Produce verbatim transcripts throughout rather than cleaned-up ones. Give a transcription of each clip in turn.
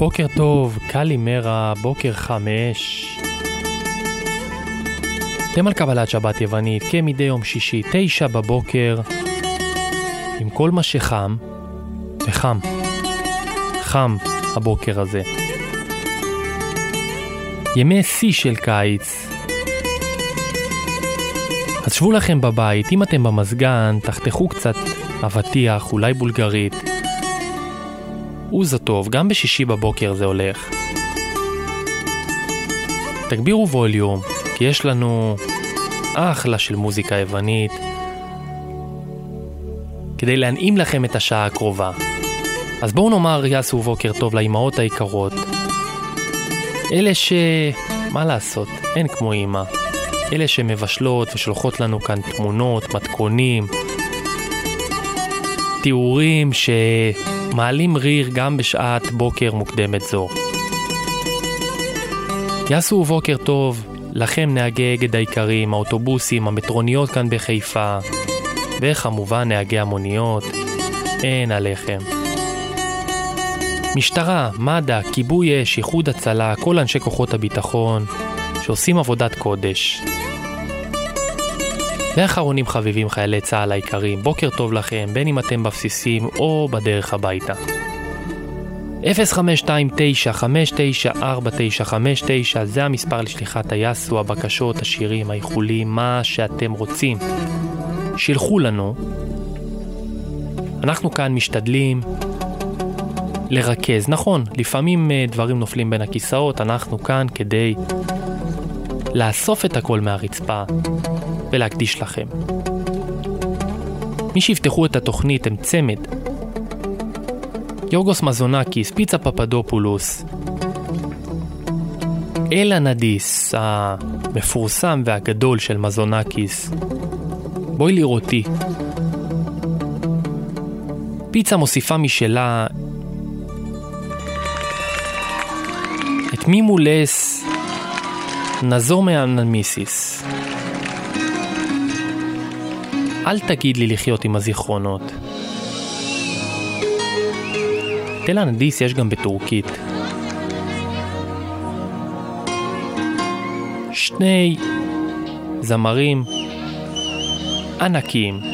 בוקר טוב, קלימרה, בוקר חמש. אתם על קבלת שבת יוונית, כמדי יום שישי, תשע בבוקר, עם כל מה שחם, וחם, חם הבוקר הזה. ימי שיא של קיץ. אז שבו לכם בבית, אם אתם במזגן, תחתכו קצת אבטיח, אולי בולגרית. וזה טוב, גם בשישי בבוקר זה הולך. תגבירו ווליום, כי יש לנו אחלה של מוזיקה יוונית, כדי להנעים לכם את השעה הקרובה. אז בואו נאמר יעשו בוקר טוב לאימהות היקרות. אלה ש... מה לעשות? אין כמו אימא. אלה שמבשלות ושולחות לנו כאן תמונות, מתכונים, תיאורים שמעלים ריר גם בשעת בוקר מוקדמת זו. יעשו בוקר טוב לכם נהגי אגד העיקרים, האוטובוסים, המטרוניות כאן בחיפה, וכמובן נהגי המוניות, אין עליכם. משטרה, מד"א, כיבוי אש, איחוד הצלה, כל אנשי כוחות הביטחון שעושים עבודת קודש. ואחרונים חביבים חיילי צהל העיקרים, בוקר טוב לכם, בין אם אתם בבסיסים או בדרך הביתה. אפס חמש שתיים תשע חמש תשע ארבע תשע חמש תשע זה המספר לשליחת היסו, הבקשות, השירים, האיחולים, מה שאתם רוצים. שילחו לנו. אנחנו כאן משתדלים לרכז. נכון, לפעמים דברים נופלים בין הכיסאות, אנחנו כאן כדי לאסוף את הכל מהרצפה ולהקדיש לכם. מי שיפתחו את התוכנית הם צמד. יורגוס מזונקיס, פיצה פפדופולוס, אלה נדיס, המפורסם והגדול של מזונקיס. בואי לראותי. פיצה מוסיפה משלה את מימולס נזור מאנמיסיס. אל תגיד לי לחיות עם הזיכרונות. תלנדיס יש גם בטורקית. שני זמרים ענקיים.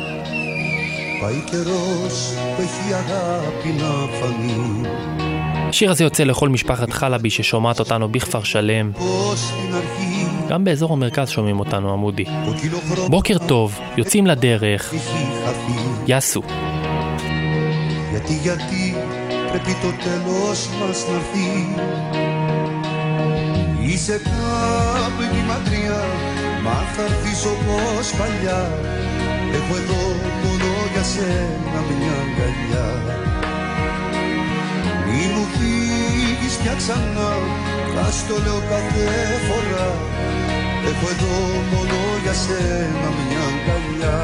השיר הזה יוצא לכל משפחת חלבי ששומעת אותנו בכפר שלם. גם באזור המרכז שומעים אותנו, עמודי. בוקר טוב, יוצאים לדרך. יסו. Γιατί, γιατί πρέπει το τέλος μας να έρθει. Είσαι κάπου εκεί μακριά, μα θα έρθεις όπως παλιά. Έχω εδώ μόνο για σένα μια αγκαλιά. Μη μου φύγεις πια ξανά, θα στο λέω κάθε φορά. Έχω εδώ μόνο για σένα μια αγκαλιά.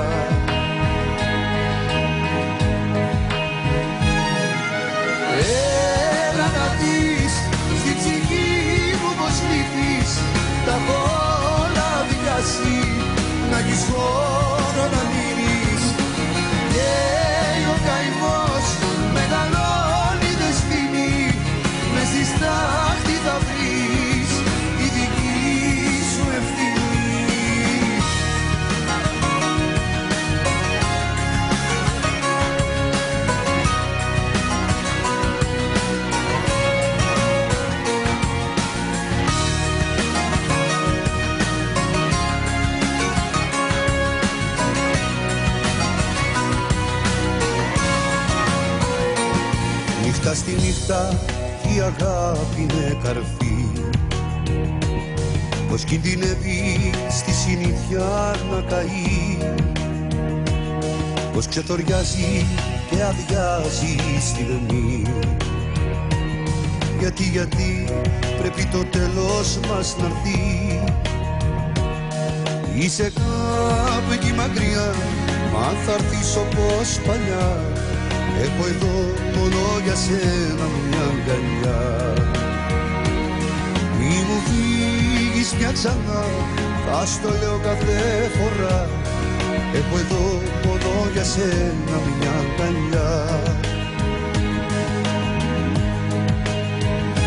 Έλα να δεις στη ψυχή μου πως λείπεις. Τα έχω όλα διάσει, να έχεις χώρο να μείνεις. Και ο καημός μεγαλώνει δεσποινή. Μες στη στάχτη θα βρεις τη δική σου ευθύνη. Νύχτα στη νύχτα η αγάπη είναι καρφί. Πως κινδυνεύει στη συνήθεια να καεί. Πως ξεθοριάζει και αδειάζει η στιγμή. Γιατί, γιατί πρέπει το τέλος μας να έρθει. Είσαι κάπου εκεί μακριά, μα θα έρθεις όπως παλιά. Έχω εδώ μόνο για σένα μια αγκαλιά. Μη μου φύγεις πια ξανά, θα στο λέω κάθε φορά. Έχω εδώ μόνο για σένα μια αγκαλιά.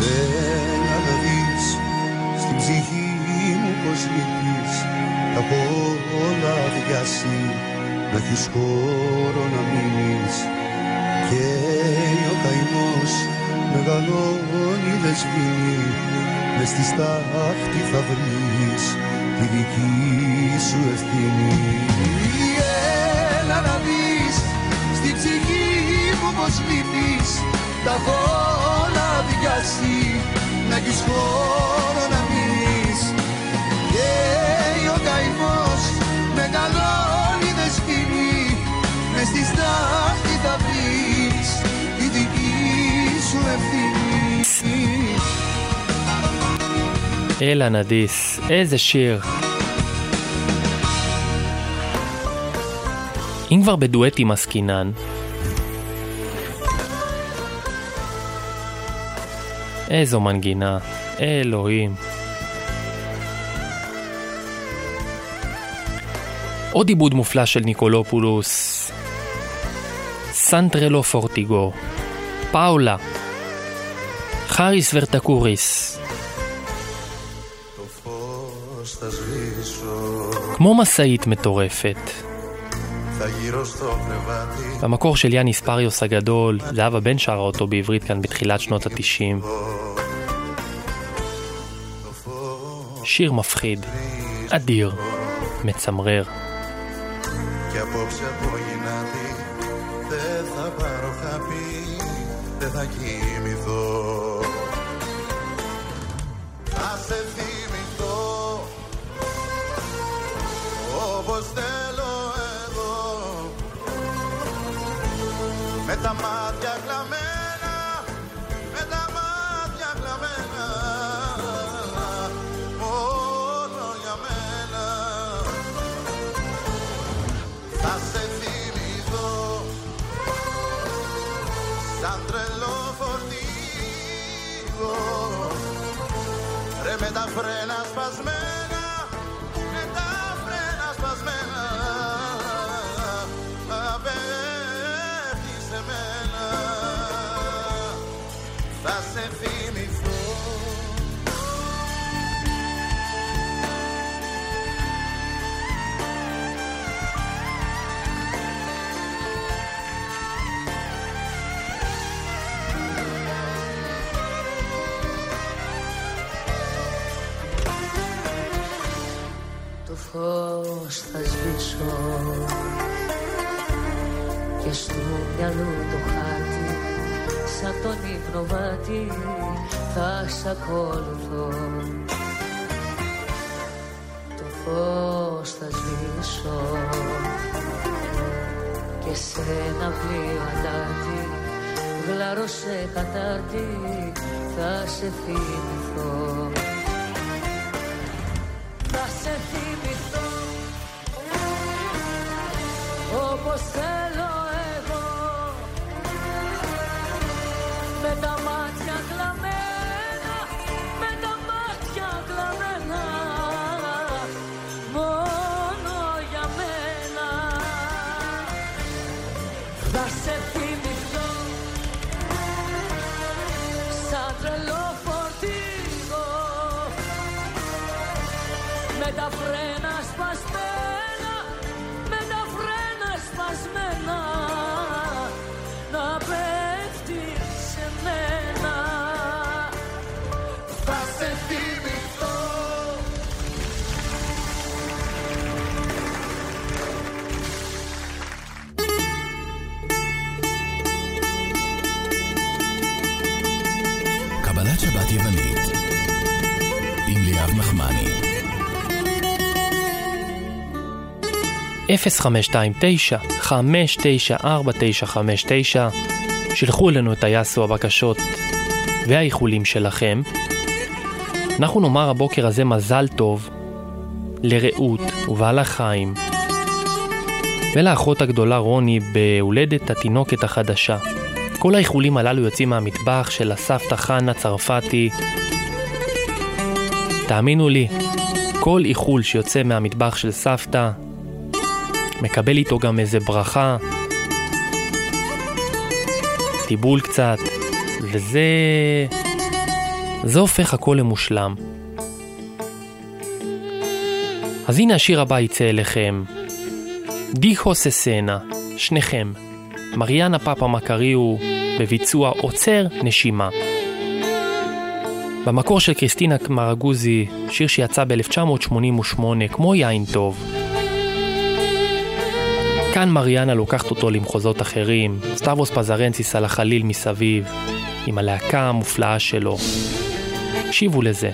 Έλα να δεις στην ψυχή μου πως λείπεις. Τα έχω όλα αδειάσει, να έχεις χώρο να μείνεις. Και ο καημός μεγαλώνει δεν σβήνει. Μες στη στάχτη θα βρεις τη δική σου ευθύνη. Έλα να δεις στην ψυχή μου πως λείπεις. Τα έχω όλα αδειάσει, να έχεις χώρο να μείνεις. Και ο καημός μεγαλώνει δεν σβήνει. Μες στη στάχτη θα βρεις τη δική σου ευθύνη. אלא נדיס, איזה שיר. אם כבר בדואטים עסקינן, איזו מנגינה, אלוהים. עוד עיבוד מופלא של ניקולופולוס, סנטרלו פורטיגו, פאולה, חריס ורטקוריס. כמו מסעית מטורפת. במקור של יאניס פריוס הגדול, זהב הבן שרה אותו בעברית כאן בתחילת שנות התשעים. שיר מפחיד, אדיר, מצמרר. Και απόψε απογυνάτη δεν θα πάρω χαπί, δεν θα κοιμηθώ. Θα σε θυμηθώ όπως θέλω εγώ, με τα μάτια κλαμμένα, με τα μάτια κλαμμένα, μόνο για μένα. Θα σε θυμηθώ σαν τρελό φορτίγο, ρε με τα φρένα σπασμένα, με τα φρένα σπασμένα, απέφτει σε μένα. Θα σε θυμηθώ. Το φως θα σβήσω και στο μυαλό το χάτι, σαν τον ύπνοβάτη θα σ' ακολουθώ. Το φως θα σβήσω και σε ένα πλοίο αντάρτη, γλαρό σε κατάρτι θα σε θυμηθώ. Θα σε θυμηθώ όπως θέλω εγώ, με τα μάτια κλαμμένα, με τα μάτια κλαμμένα, μόνο για μένα. Θα σε θυμηθώ σαν τρελό φορτίγο, με τα φρένα σπασμένα, με τα φρένα σπασμένα, να πέφτει σε μένα. Θα σε θυμηθώ. קבלת שבת יוונית עם ליאב נחמני. אפס חמש שתיים תשע חמש תשע ארבע תשע חמש תשע. שלחו אלינו את היסו הבקשות והאיחולים שלכם. אנחנו נאמר הבוקר הזה מזל טוב לרעות ובעלה חיים ולאחות הגדולה רוני בהולדת התינוקת החדשה. כל האיחולים הללו יוצאים מהמטבח של הסבתא חנה צרפתי. תאמינו לי, כל איחול שיוצא מהמטבח של סבתא מקבל איתו גם איזה ברכה, טיבול קצת, וזה זה הופך הכל למושלם. אז הנה השיר הבא יצא אליכם. דיחו ססנה, שניכם. מריאנה פאפה מקריו בביצוע עוצר נשימה. במקור של קריסטינה מרגוזי, שיר שיצא ב-אלף תשע מאות שמונים ושמונה כמו יין טוב. כאן מריאנה לוקחת אותו למחוזות אחרים, סטאברוס פזרנציס על החליל מסביב, עם הלהקה המופלאה שלו. תקשיבו לזה.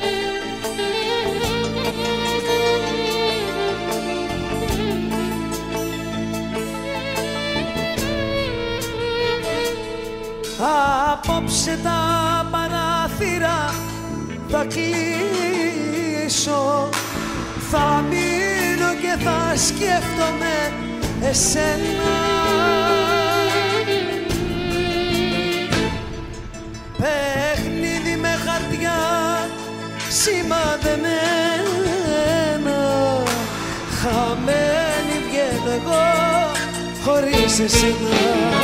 Απόψε τα παράθυρα θα κλείσω, θα μείνω και θα σκέφτομαι εσένα. Παιχνίδι με χαρτιά σημαδεμένα, χαμένη βγαίνω εγώ χωρίς εσένα.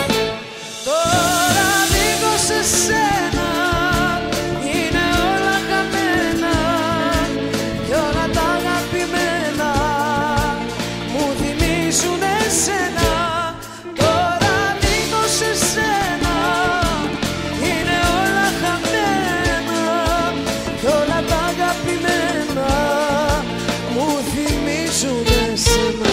Τώρα δίχως εσένα είναι όλα χαμένα κι όλα τα αγαπημένα μου θυμίζουν εσένα. Τώρα δίχως εσένα είναι όλα χαμένα κι όλα τα αγαπημένα μου θυμίζουν εσένα.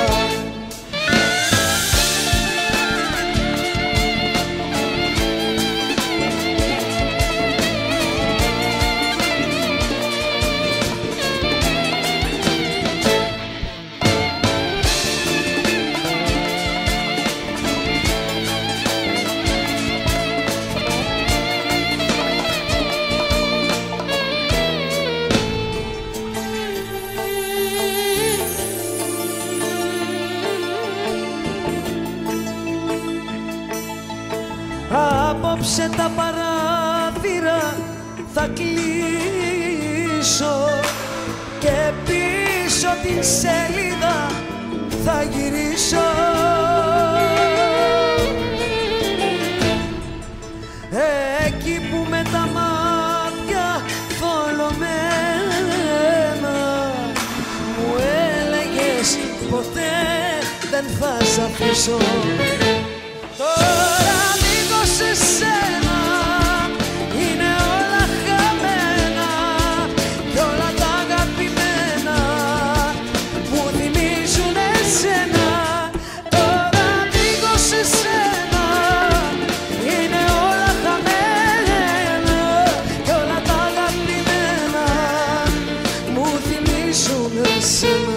Απόψε τα παράθυρα θα κλείσω και πίσω την σελίδα θα γυρίσω. Εκεί που με τα μάτια θολωμένα μου έλεγες ποτέ δεν θα σ' αφήσω. Τώρα δίχως εσένα είναι όλα χαμένα κι όλα τα αγαπημένα μου θυμίζουν εσένα. Τώρα δίχως εσένα είναι όλα χαμένα κι όλα τα αγαπημένα μου θυμίζουν εσένα.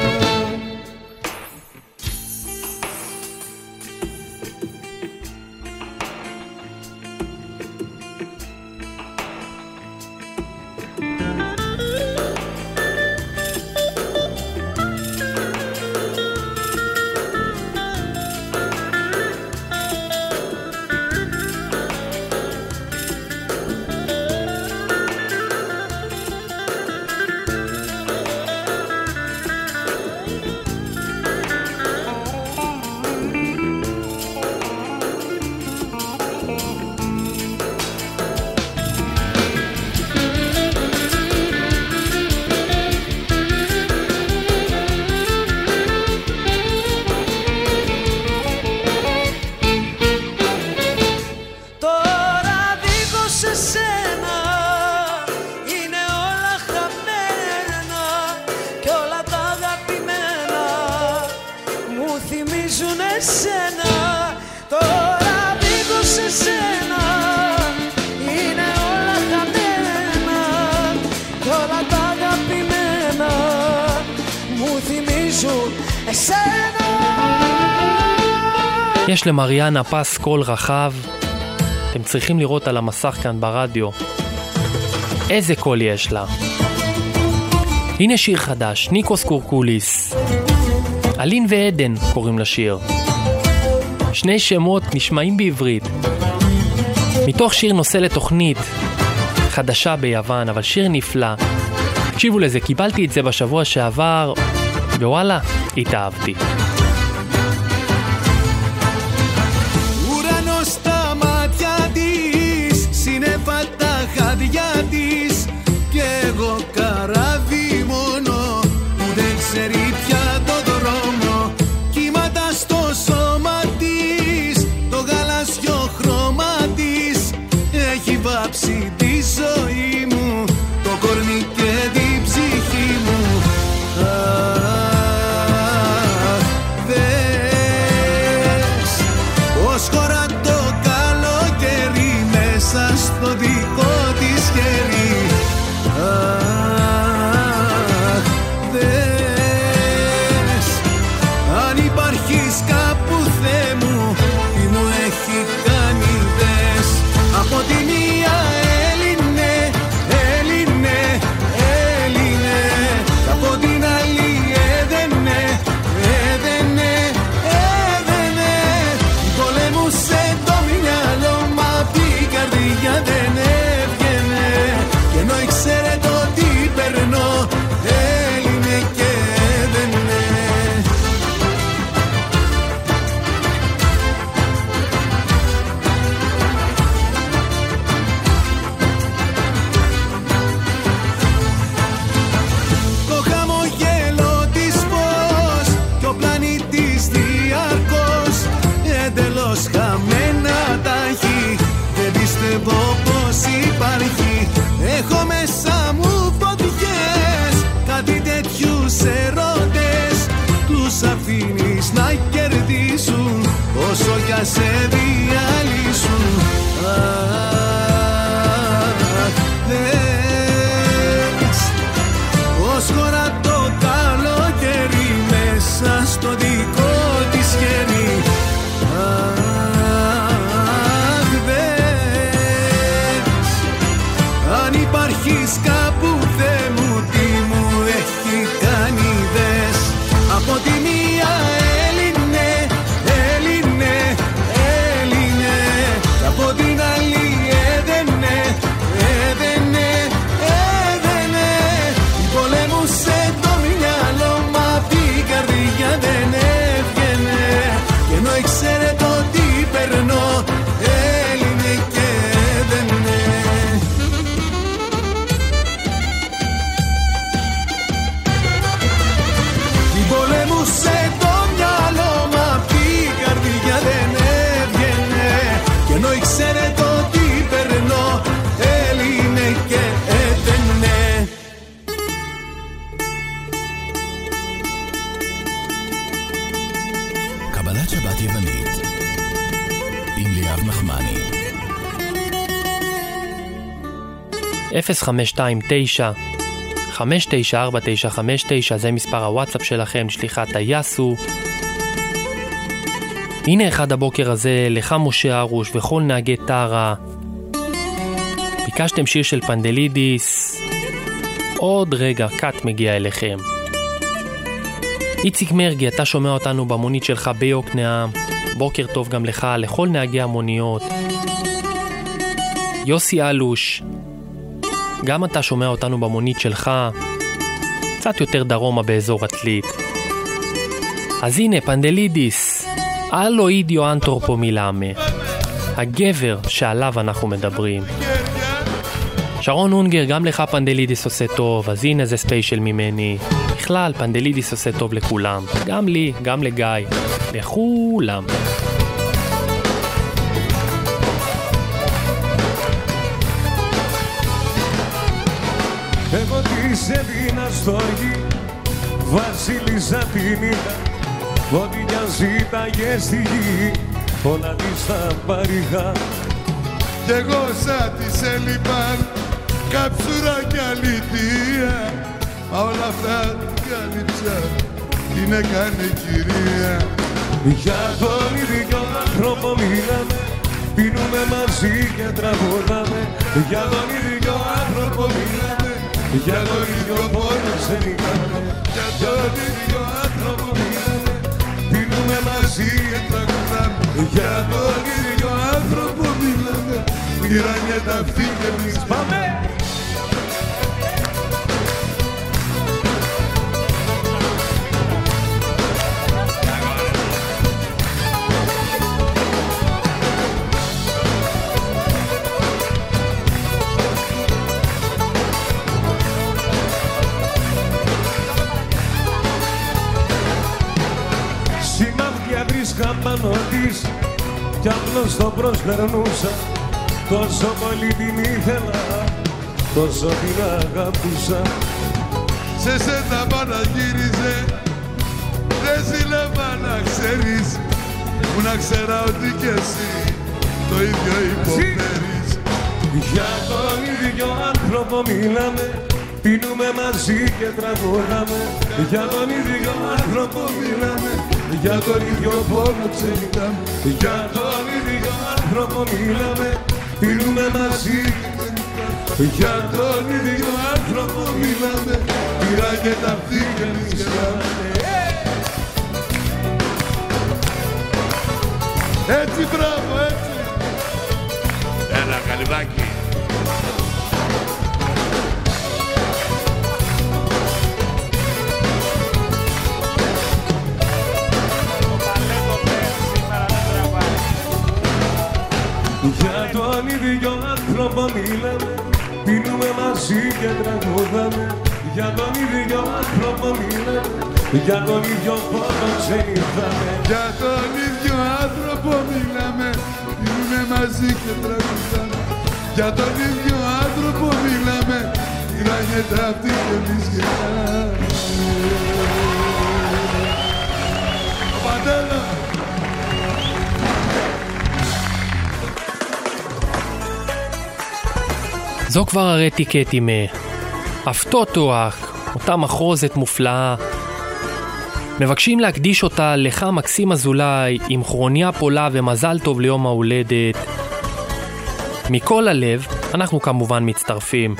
יש למריאנה פס קול רחב, אתם צריכים לראות על המסך כאן ברדיו איזה קול יש לה. הנה שיר חדש, ניקוס קורקוליס, אלין ועדן קוראים לשיר, שני שמות נשמעים בעברית, מתוך שיר נושא לתוכנית חדשה ביוון, אבל שיר נפלא. תקשיבו לזה, קיבלתי את זה בשבוע שעבר ווואלה, התאהבתי. Ουρανός στα μάτια της, σύννεφα τα χάδια της, κάψει τη ζωή μου, το κορμί και την ψυχή μου. Αχ, δες πως χωρά το καλοκαίρι μέσα στο δικό της χέρι. Αχ, δες αν υπάρχεις κάπου, Θεέ μου, τι μου έχει κάνει, δες. Από τη μία Έλληνε, Έλληνε, Έλληνε, και από την άλλη έδαινε, έδαινε, έδαινε. Πολέμουσε το μυαλό, μα απ' η καρδιά δεν έβγαινε. Και ενώ ήξερε το τι περνώ, Έλληνε και έδαινε. Το χαμογέλο της φως κι ο πλανήτης διαρκώς εντελώς χαμένα τα έχει. Δεν πιστεύω πως υπάρχει. Έχω μέσα μου φωτιές, κάτι τέτοιους ερωτές. Τους αφήνεις να κερδίσουν όσο για σε διαλύσουν. Αχ, δες πως χωρά το καλοκαίρι μέσα στο δικό της χέρι. Αχ, δες αν υπάρχεις κάπου, Θεέ μου, τι μου έχει κάνει, δες. Από τη μία Έλληνε, Έλληνε, Έλληνε, και από την άλλη έδαινε, έδαινε, έδαινε. Πολέμουσε το μυαλό, μα απ' η καρδιά δεν έβγαινε. Και ενώ ήξερε το τι περνώ, Έλληνε και έδαινε. Πολέμουσε το μυαλό, μα απ' η καρδιά δεν έβγαινε. Και ενώ ήξερε το τι περνώ, Έλληνε και έδαινε. קבלת שבת יוונית עם ליאב נחמני. אפס חמש שתיים תשע חמש תשע ארבע תשע חמש תשע, זה מספר הוואטסאפ שלכם, שליחת היסו. הנה אחד הבוקר הזה לך משה ארוש וכל נהגי טרה. ביקשתם שיר של פנדלידיס, עוד רגע קאט מגיע אליכם. איציק מרגי, אתה שומע אותנו במונית שלך ביוקנעם, בוקר טוב גם לך, לכל נהגי המוניות. יוסי אלוש, גם אתה שומע אותנו במונית שלך, קצת יותר דרומה באזור עתלית. אז הנה פנדלידיס, אלו אידיו אנתרופומילאמה, הגבר שעליו אנחנו מדברים. שרון אונגר, גם לך פנדלידיס עושה טוב, אז הנה זה ספיישל ממני. בכלל, פנדלידיס עושה טוב לכולם, גם לי, גם לגיא, לכולם. Εγώ της έδινα στο γη, βασίλισσα την είδα, ό,τι κι αν ζήταγε στη γη, όλα της τα παρηγά. Κι εγώ σαν της έλειπαν κάψουρα κι αλήθεια, μα όλα αυτά την κάλυψα, την έκανε κυρία. Για τον ίδιο άνθρωπο μιλάμε, πίνουμε μαζί και τραγουδάμε. Για τον ίδιο άνθρωπο μιλάμε, για τον ίδιο πόνο ξενικάμε. Για τον ίδιο άνθρωπο μιλάμε, πίνουμε μαζί και τραγουδάμε. Για τον ίδιο άνθρωπο μιλάμε, πήρανε τα αυτή και εμείς πάμε. Σημάδια βρίσκα πάνω της κι απλώς το προσπερνούσα. τόσο πολύ την ήθελα, τόσο την αγαπούσα. Σε σένα παναγύριζε, δεν ζήλευα να ξέρεις, που να ξέρα ότι κι εσύ το ίδιο υποφέρεις. Για τον ίδιο άνθρωπο μιλάμε, πίνουμε μαζί και τραγουδάμε. Για τον ίδιο άνθρωπο μιλάμε, για τον ίδιο πόνο ξενιτάμε. Για τον ίδιο άνθρωπο μιλάμε, πίνουμε μαζί. Για τον ίδιο άνθρωπο μιλάμε, πήρα και τα αυτή και νησιάμε. Έτσι, μπράβο, έτσι. Έλα, Καλυβάκη. Για τον ίδιο άνθρωπο μιλάμε, πίνουμε μαζί και τραγουδάμε. Για τον ίδιο άνθρωπο μιλάμε, για τον ίδιο πόνο ξενυχτάμε. Για τον ίδιο άνθρωπο μιλάμε, πίνουμε μαζί και τραγουδάμε. Για τον ίδιο άνθρωπο μιλάμε, πήραγεται αυτή και εμείς γελάμε. Ο Παντέλο! זו כבר הרטיקט עם הפטוטוח, אותה מחרוזת מופלאה. מבקשים להקדיש אותה לך מקסים אזולאי עם כרוניה פולה ומזל טוב ליום ההולדת. מכל הלב, אנחנו כמובן מצטרפים.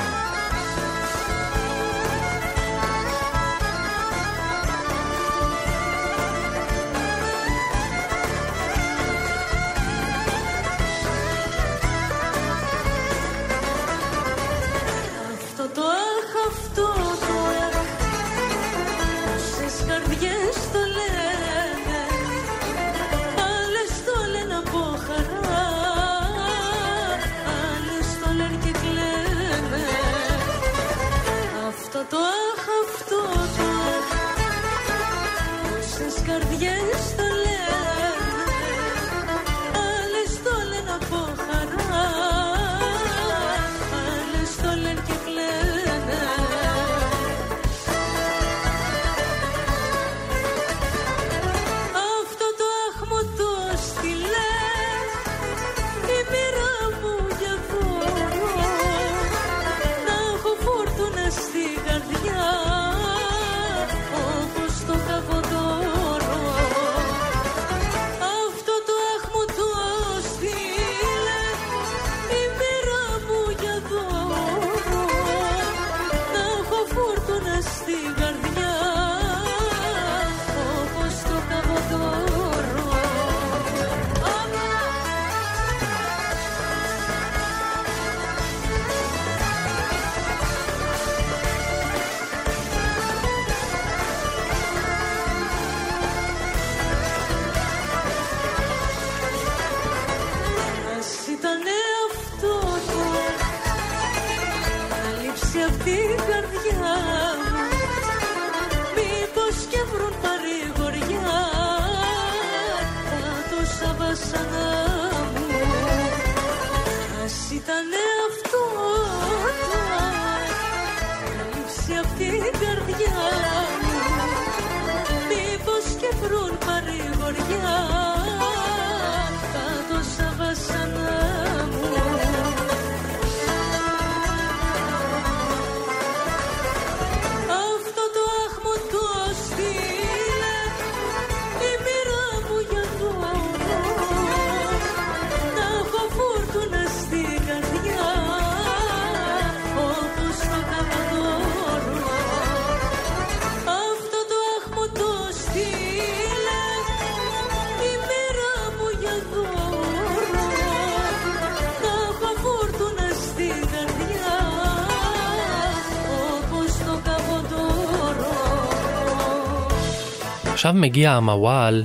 עכשיו מגיע המוואל,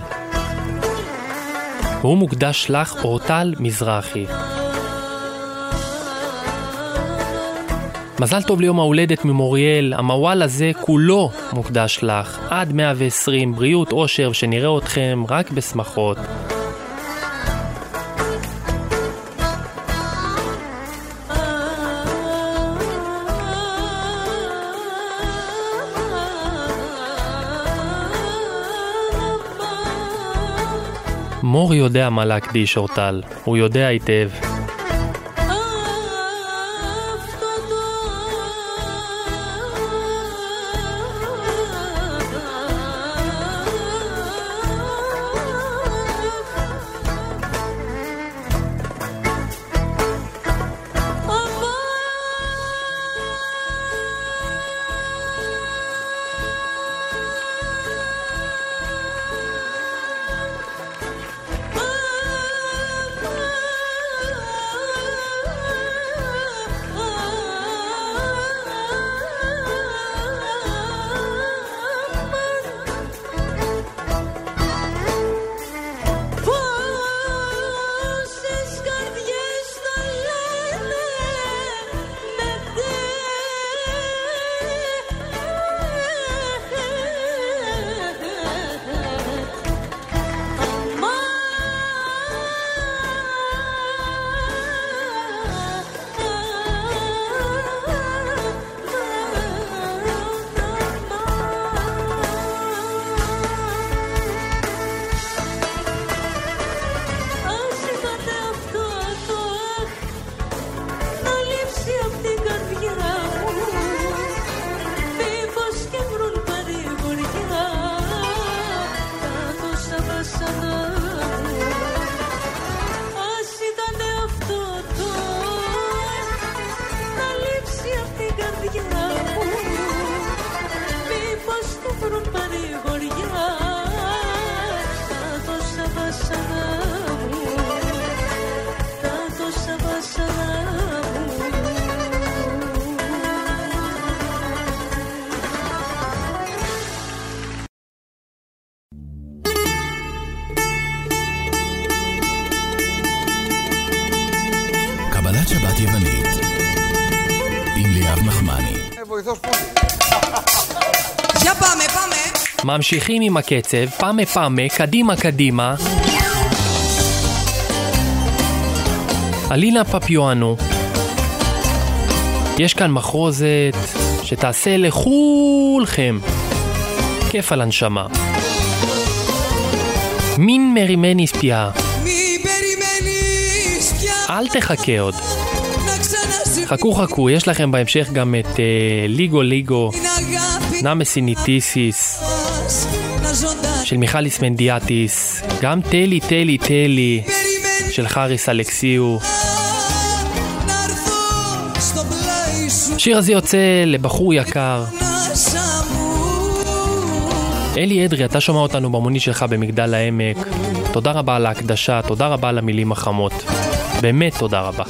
והוא מוקדש לך אורטל מזרחי. מזל טוב ליום ההולדת ממוריאל, המוואל הזה כולו מוקדש לך. עד מאה ועשרים, בריאות, אושר, שנראה אתכם רק בשמחות. מור יודע מה להקדיש אורטל, הוא יודע היטב. ממשיכים עם הקצב, פעם פעם, קדימה קדימה. אלינה פפיואנו. יש כאן מחרוזת שתעשה לכולכם כיף על הנשמה. מין מרימני ספיה. אל תחכה עוד. חכו חכו, יש לכם בהמשך גם את uh, ליגו ליגו נמסיניטיסיס של מיכליס מנדיאטיס, גם טלי טלי טלי של חריס אלכסיו. השיר הזה יוצא לבחור יקר. אלי אדרי, אתה שומע אותנו במונית שלך במגדל העמק. תודה רבה על ההקדשה, תודה רבה על המילים החמות, באמת תודה רבה.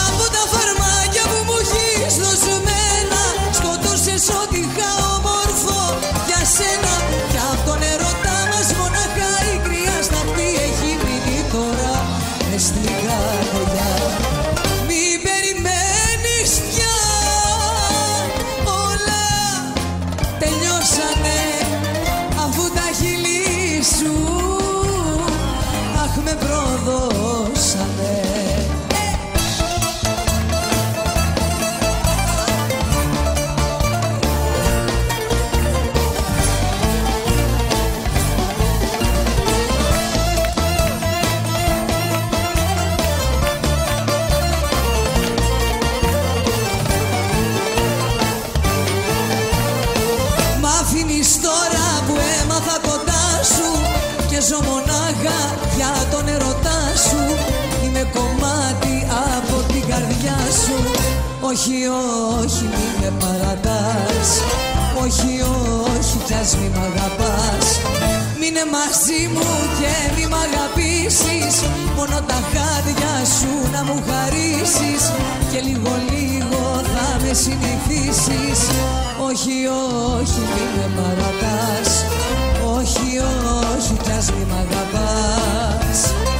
Όχι, όχι, μη με παρατάς. Όχι, όχι, πιας μη μ' αγαπάς. Μείνε μαζί μου και μη μ' αγαπήσεις. Μόνο τα χάδια σου να μου χαρίσεις. Και λίγο λίγο θα με συνηθίσεις. Όχι, όχι, μη με παρατάς. Όχι, όχι, πιας μη μ' αγαπάς.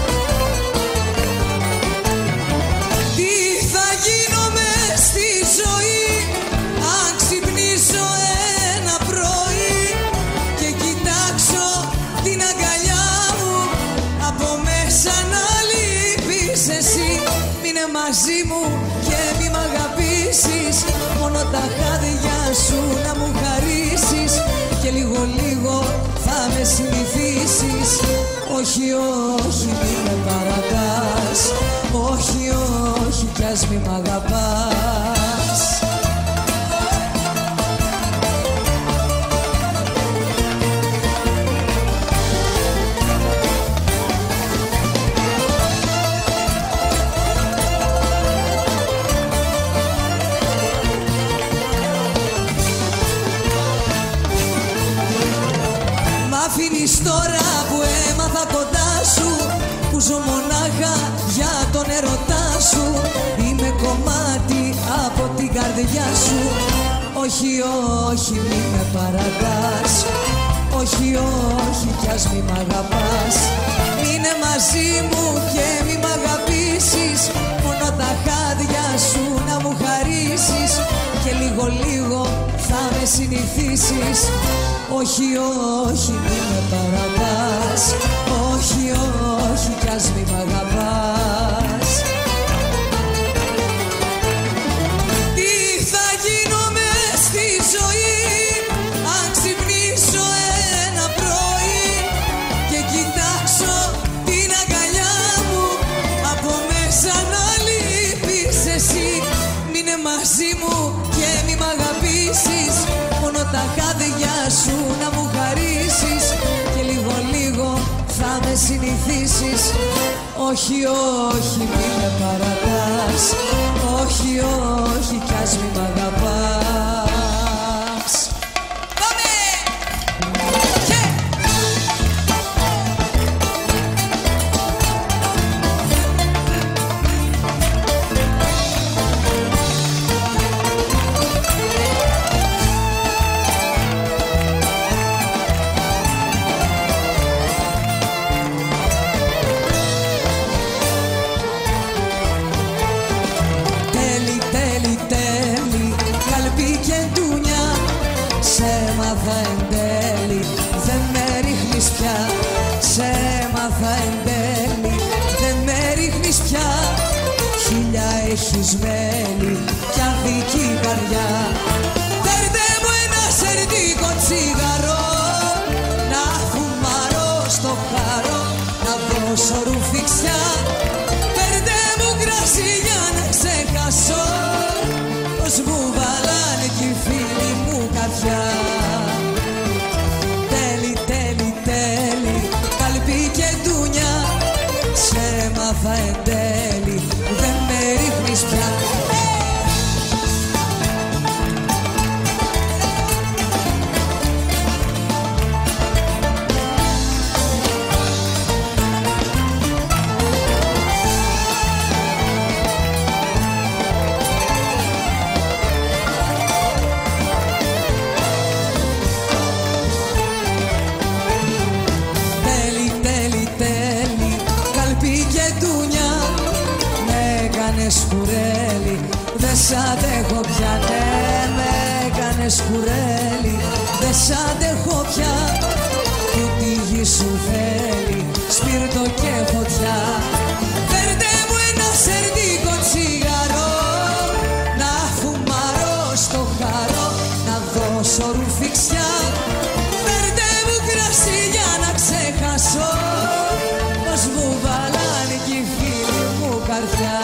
Μαζί μου και μη μ' αγαπήσεις. Μόνο τα χάδια σου να μου χαρίσεις. Και λίγο λίγο θα με συνηθίσεις. Όχι, όχι, όχι, μη με παρατάς. Όχι, όχι, κι ας μη μ' αγαπάς. Αφήνεις τώρα που έμαθα κοντά σου, που ζω μονάχα για τον ερωτά σου. Είμαι κομμάτι από την καρδιά σου. Όχι, όχι, μη με παρατάς. Όχι, όχι, κι ας μη μ' αγαπάς. Μείνε μαζί μου και μη μ' αγαπήσεις. Μόνο τα χάδια σου να μου χαρίσεις. Και λίγο λίγο θα με συνηθίσεις. Όχι, όχι, μη με παρατάς. Όχι, όχι, κι ας μη μ' αγαπάς. Τι θα γίνω μες στη ζωή αν ξυπνήσω ένα πρωί και κοιτάξω την αγκαλιά μου, από μέσα να λείπεις εσύ. Μείνε μαζί μου και μη μ' αγαπήσεις. Μόνο τα χάδια σου να μου χαρίσεις. Και λίγο λίγο θα με συνηθίσεις. Όχι, όχι, μη με παρατάς. Όχι, όχι, κι ας μη μ' αγαπάς. Πάμε! Yeah! Σε έμαθα εν τέλει, δεν με ρίχνεις πια. Χίλια έχεις μέλη κι αδική καρδιά. Φέρτε μου ένα σερτίκο τσιγαρό, να φουμάρω στο χαρό, να δώσω ρουφιξιά. Φέρτε μου κρασί για να ξεχάσω πως μου βάλανε κι οι φίλοι μου καρδιά. Σε έμαθα εν τέλει, δεν με ρίχνεις πια. Σκουρέλι, δεν σ' αντέχω πια, ναι, με έκανες κουρέλι. Δεν σ' αντέχω πια, που τη γη σου θέλει σπίρτο και φωτιά. Φέρτε μου ένα σερτίκο τσιγαρό, να φουμάρω στο χαρό, να δώσω ρουφιξιά. Φέρτε μου κρασί για να ξεχάσω πως μου βάλανε κι οι φίλοι μου καρδιά.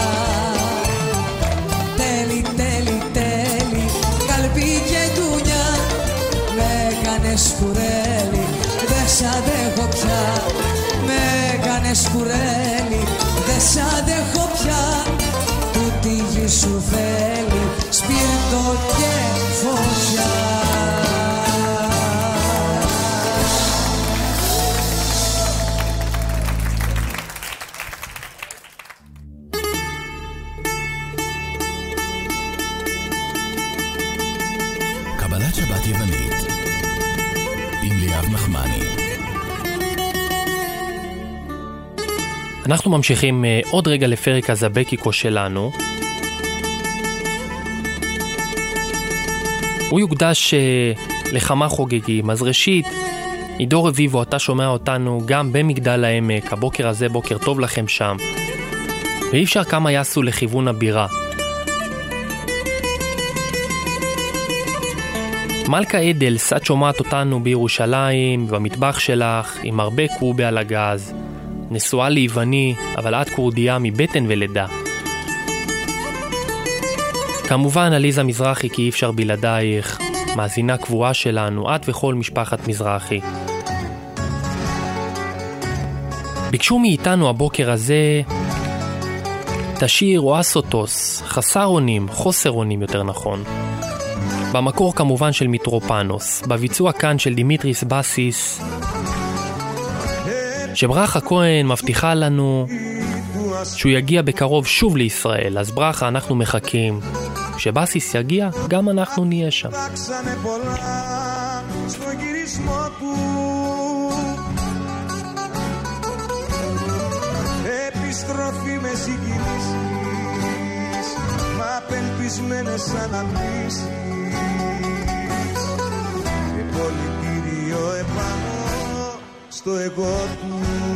Σκουρέλι, δεν σ' αντέχω πια. Με έκανες κουρέλι, δεν σ' αντέχω πια. Που τη γη σου θέλει σπίρτο και φωτιά. קבלת שבת יוונית עם ליאב נחמני. אנחנו ממשיכים עוד רגע לפרק הזבקיקו שלנו. הוא יוקדש לכמה חוגגים. אז ראשית, עידו רביבו, אתה שומע אותנו גם במגדל העמק. הבוקר הזה בוקר טוב לכם שם. ואי אפשר כמה יעשו לכיוון הבירה. מלכה אדלס, את שומעת אותנו בירושלים, במטבח שלך, עם הרבה קובה על הגז. נשואה ליווני, אבל את קורדיה מבטן ולידה. כמובן עליזה מזרחי, כי אי אפשר בלעדייך, מאזינה קבועה שלנו, את וכל משפחת מזרחי. ביקשו מאיתנו הבוקר הזה תשיר אואסוטוס, חסר אונים, חוסר אונים יותר נכון. במקור כמובן של מיטרופנוס, בביצוע כאן של דימיטריס בסיס, שברכה כהן מבטיחה לנו שהוא יגיע בקרוב שוב לישראל. אז ברכה, אנחנו מחכים. כשבסיס יגיע, גם אנחנו נהיה שם. Επιστροφή με συγκινήσεις, μα απελπισμένες αναμνήσεις, και πολιτήριο επάνω στο εγώ του.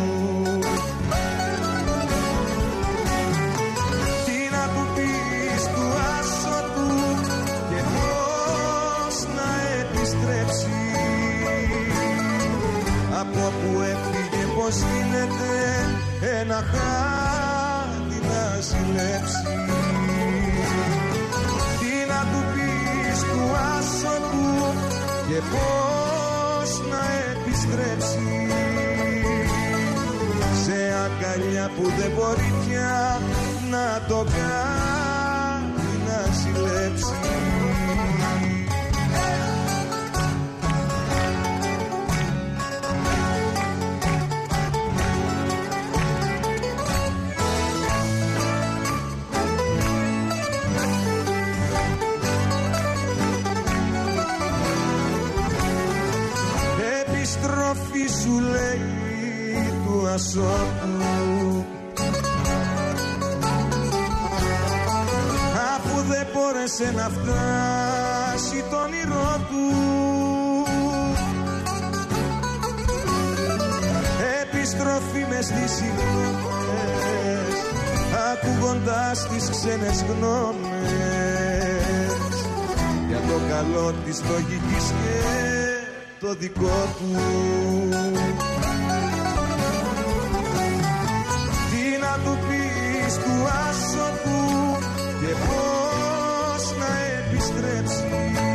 Τι να του πεις του άσωτου και πώς να επιστρέψει από που έφυγε, πως γίνεται ένα χάδι να συλλέψει. Τι να του πεις του άσωτου και πώς να επιστρέψει σε αγκαλιά που δεν μπορεί πια να το κάνει να συλλέψει. Επιστροφή σου λέει του ασώτου, αφού δεν μπόρεσε να φτάσει το όνειρό του. Επιστροφή μες στις συγγνώμες, ακούγοντας τις ξένες γνώμες, για το καλό της λογικής και το δικό του. Τι να του πεις του άσωτου και πώς να επιστρέψει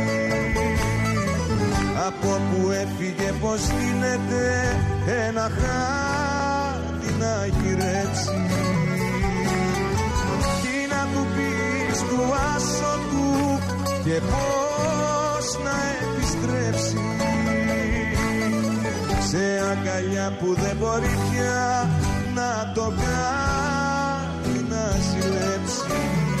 από που έφυγε, πως γίνεται ένα χάδι να γυρέψει. Τι να του πεις του άσωτου και πώς να επιστρέψει σε αγκαλιά που δεν μπορεί πια να το κάνει να συλλέψει.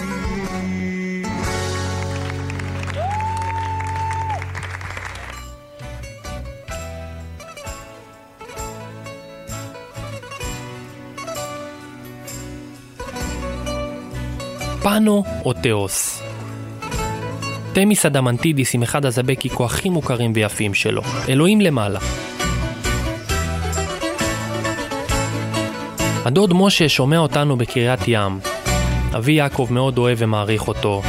פאנו או תאוס. תמיס אדמנטידיס עם אחד הזבקיקו הכי מוכרים ויפים שלו, אלוהים למעלה. הדוד משה שומע אותנו בקריית ים. אבי יעקב מאוד אוהב ומעריך אותו.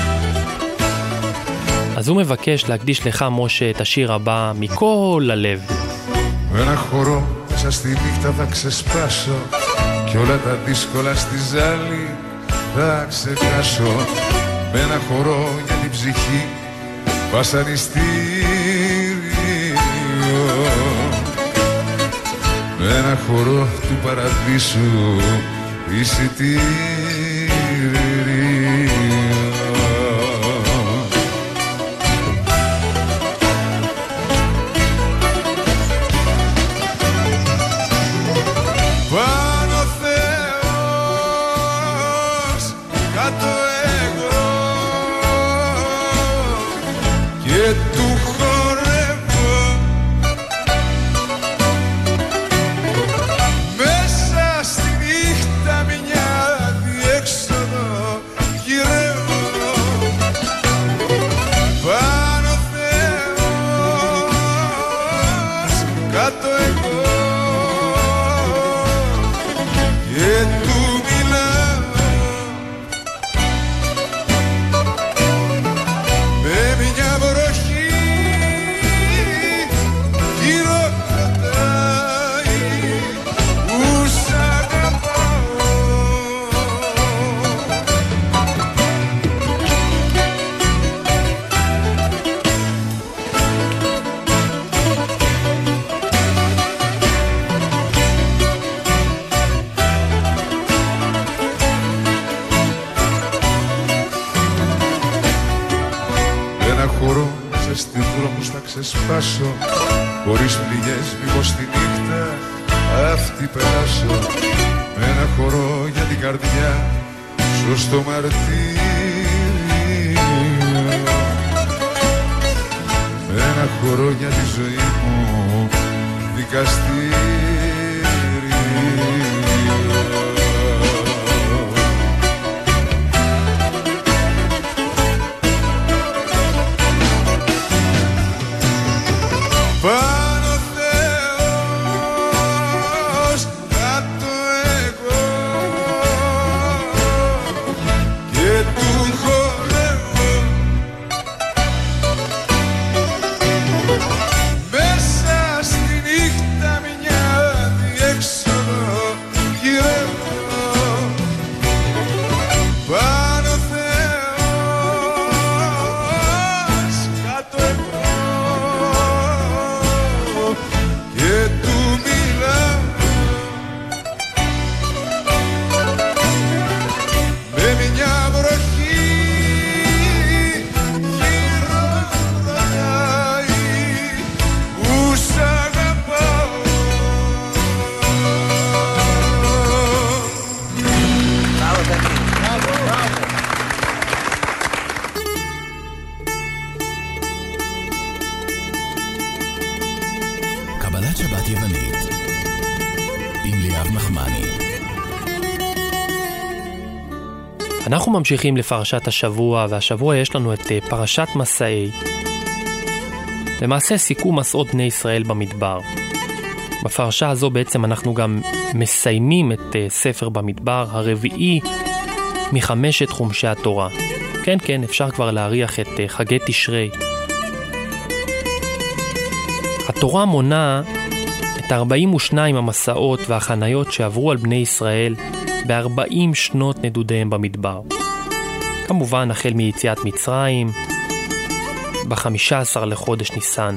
אז הוא מבקש להקדיש לך, משה, את השיר הבא מכל הלב. Ένα χορό μέσα στη νύχτα θα ξεσπάσω κι όλα τα δύσκολα στη ζάλη θα ξεχάσω. Με ένα χορό για την ψυχή βασανιστήριο, με ένα χορό του παραδείσου εισιτήριο. Πάνω Θεός, κάτω εγώ και του χορεύω μέσα στη νύχτα μια χορό σε στη δρόμους θα ξεσπάσω, χωρίς πληγές μήπως τη νύχτα αυτή περάσω, με ένα χορό για την καρδιά σου στο μαρτύριο, με ένα χορό για τη ζωή μου δικαστήριο. Πάνω Θεός, κάτω εγώ και του χορεύω, μέσα στη νύχτα μια διέξοδο γυρεύω. Πάνω Θεός, κάτω εγώ και του μιλάω, με μια βροχή γυρνάει που σ' αγαπάω. קבלת שבת יוונית עם ליאב נחמני. אנחנו ממשיכים לפרשת השבוע, והשבוע יש לנו את פרשת מסעי. למעשה סיכום מסעות בני ישראל במדבר. בפרשה הזו בעצם אנחנו גם מסיימים את ספר במדבר הרביעי מחמשת חומשי התורה. כן, כן, אפשר כבר להריח את חגי תשרי. התורה מונה את ארבעים ושתיים המסעות והחניות שעברו על בני ישראל ב-ארבעים שנות נדודיהם במדבר. כמובן החל מיציאת מצרים ב-חמישה עשר לחודש ניסן.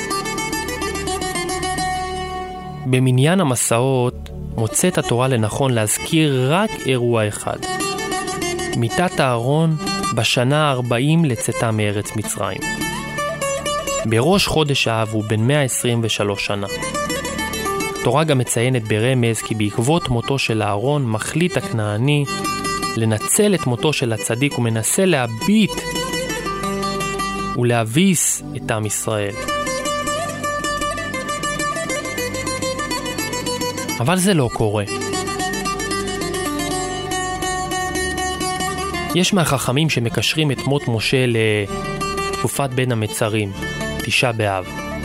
במניין המסעות מוצאת התורה לנכון להזכיר רק אירוע אחד. מיתת הארון בשנה ה-ארבעים לצאתה מארץ מצרים. בראש חודש האב הוא בן מאה עשרים ושלוש שנה. התורה גם מציינת ברמז כי בעקבות מותו של הארון מחליט הכנעני לנצל את מותו של הצדיק ומנסה להביט ולהביס את עם ישראל. אבל זה לא קורה. יש מהחכמים שמקשרים את מות משה לתקופת בין המצרים, תשעה באב.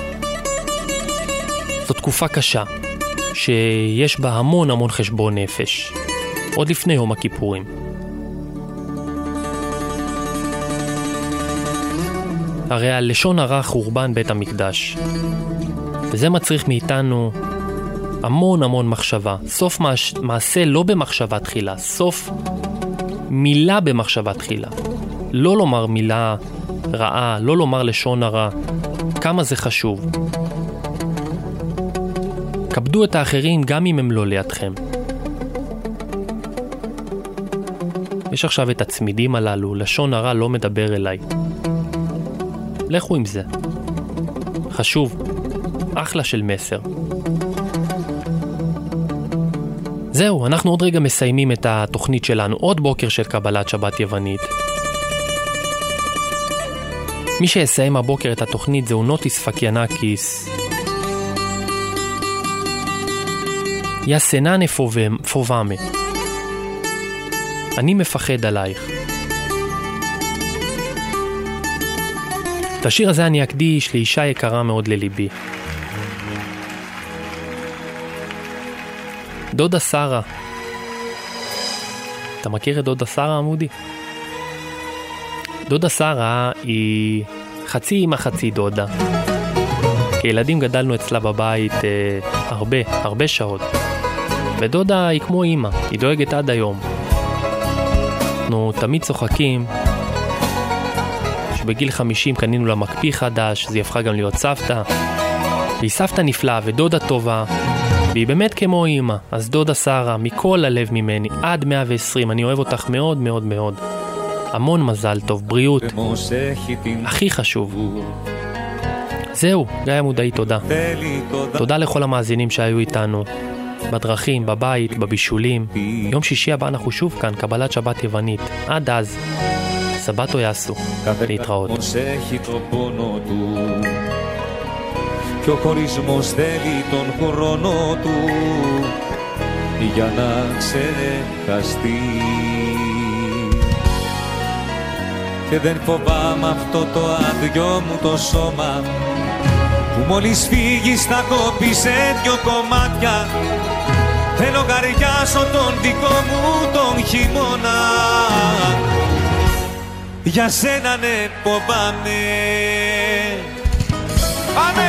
זו תקופה קשה, שיש בה המון המון חשבון נפש, עוד לפני יום הכיפורים. הרי הלשון הרע חורבן בית המקדש, וזה מצריך מאיתנו המון המון מחשבה. סוף מעשה לא במחשבה תחילה, סוף מילה במחשבה תחילה. לא לומר מילה רעה, לא לומר לשון הרע. כמה זה חשוב. כבדו את האחרים גם אם הם לא לידכם. יש עכשיו את הצמידים הללו, לשון הרע לא מדבר אליי. לכו עם זה. חשוב. אחלה של מסר. זהו, אנחנו עוד רגע מסיימים את התוכנית שלנו. עוד בוקר של קבלת שבת יוונית. מי שיסיים הבוקר את התוכנית זהו נוטיס פקיאנקיס. יסננה פובמה. אני מפחד עלייך. את השיר הזה אני אקדיש לאישה יקרה מאוד לליבי. דודה שרה. אתה מכיר את דודה שרה, עמודי? דודה שרה היא חצי אמא חצי דודה. כילדים גדלנו אצלה בבית אה, הרבה, הרבה שעות. ודודה היא כמו אמא, היא דואגת עד היום. אנחנו תמיד צוחקים שבגיל חמישים קנינו לה מקפיא חדש, זה הפכה גם להיות סבתא. והיא סבתא נפלאה ודודה טובה, והיא באמת כמו אמא. אז דודה שרה, מכל הלב ממני, עד מאה ועשרים, אני אוהב אותך מאוד מאוד מאוד. המון מזל טוב, בריאות, הכי חשוב. זהו, גיא מודעי, תודה. תודה לכל המאזינים שהיו איתנו, בדרכים, בבית, בבישולים. יום שישי הבא אנחנו שוב כאן, קבלת שבת יוונית. עד אז, סבתו יעשו, להתראות. Και ο χωρισμός θέλει τον χρόνο του για να ξεχαστεί. Και δεν φοβάμαι αυτό το άδειο μου το σώμα που μόλις φύγεις θα κόπει σε δυο κομμάτια. Δεν λογαριάσω τον δικό μου τον χειμώνα. Για σένα ναι φοβάμαι. Πάμε!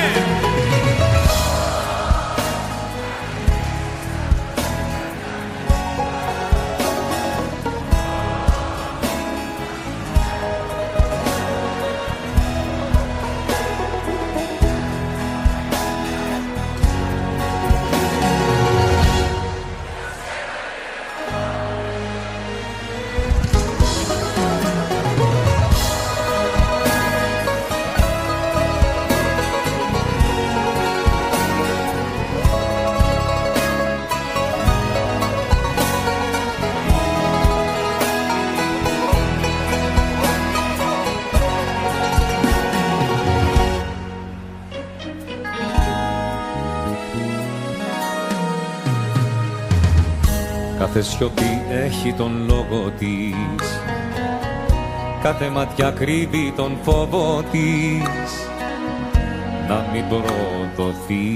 Κάθε σιωπή έχει τον λόγο της, κάθε ματιά κρύβει τον φόβο της να μην προδοθεί.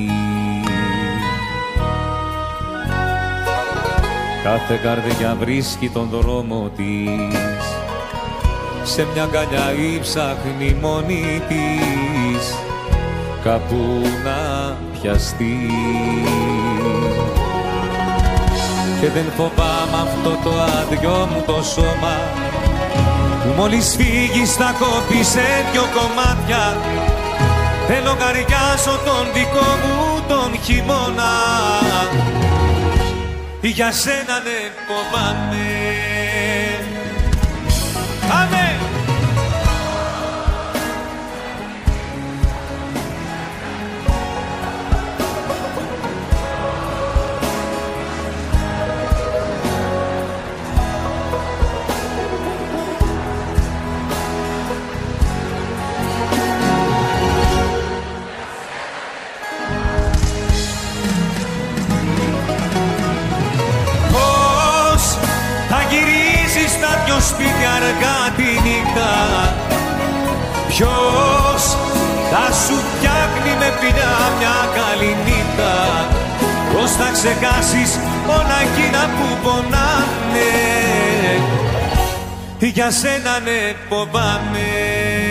Κάθε καρδιά βρίσκει τον δρόμο της, σε μια αγκαλιά ή ψάχνει μόνη της κάπου να πιαστεί. Και δεν φοβάμαι αυτό το άδειο μου το σώμα που μόλις φύγεις θα κόπει σε δυο κομμάτια. Δεν λογαριάσω τον δικό μου τον χειμώνα. Για σένα ναι φοβάμαι. Πάμε! Δυο σπίτι αργά τη νύχτα, ποιος θα σου φτιάχνει με φιλιά μια καλή νύχτα. Πώς θα ξεχάσεις όλα εκείνα που πονάνε. Για σένα ναι φοβάμαι.